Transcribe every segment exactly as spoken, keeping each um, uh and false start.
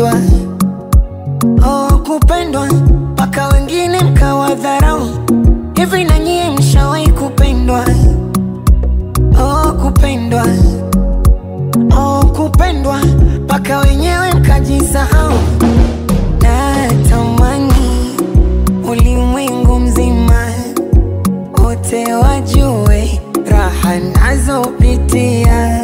kupendwa, oh kupendwa, paka wengine mkawadharau. Hivi na nyie mshawahi kupendwa? Oh kupendwa, oh kupendwa, paka wenyewe mkajisahau. Natamani ulimwengu mzima wote wajue raha nazopitia.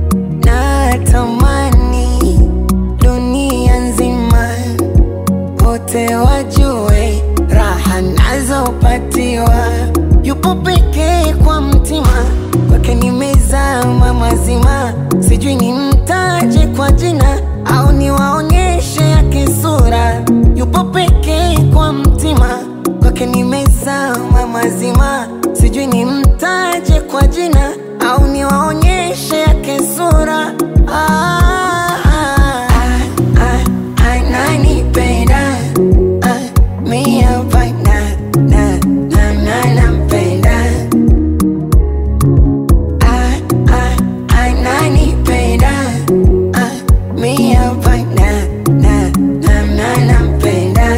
Natamani dunia nzima wote wajue raha nazopatiwa. Yupo pekee kwa mtima, kwake nimezama mazima. Sijui nimtaje kwa jina au niwaonyeshe yake sura. Yupo pekee kwa mtima, kwake nimezama mazima. Sijui nimtaje kwa jina au niwaonyeshe yake sura. Ah, ah, ah, ah, nanipenda, ah, mi hapa na, na, na, na, nampenda. Ah, ah, ah, nanipenda, ah, mi hapa na, na, na, na, nampenda.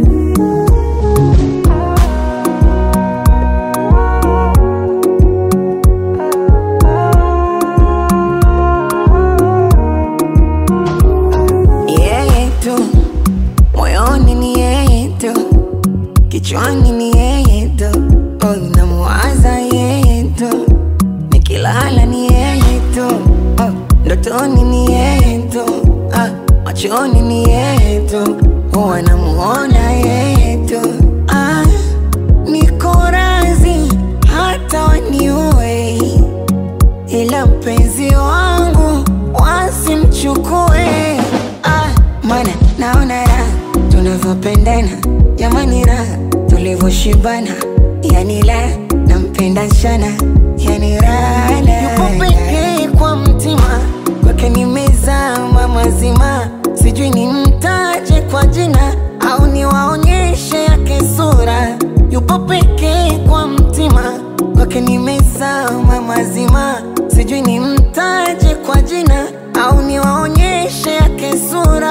Moyoni ni yeye tu, kichwani ni yeye tu, oh namuwaza yeye tu, nikilala ni yeye tu, oh ndotoni ni yeye tu, ah machoni ni yeye tu, huwa namuona yeye tu. Ah, niko razi hata waniue, ila mpenzi wangu wasimchukue. Ah, mana naona raha tunavyopendana, jamani raha tulivyoshibana, yani la nampenda sana, yani raha. Yupo pekee kwa mtima, kwake nimezama mazima. Sijui nimtaje kwa jina au niwaonyeshe yake sura. Yupo pekee kwa mtima, kwake nimezama mazima. Sijui nimtaje kwa jina au niwaonyeshe yake sura.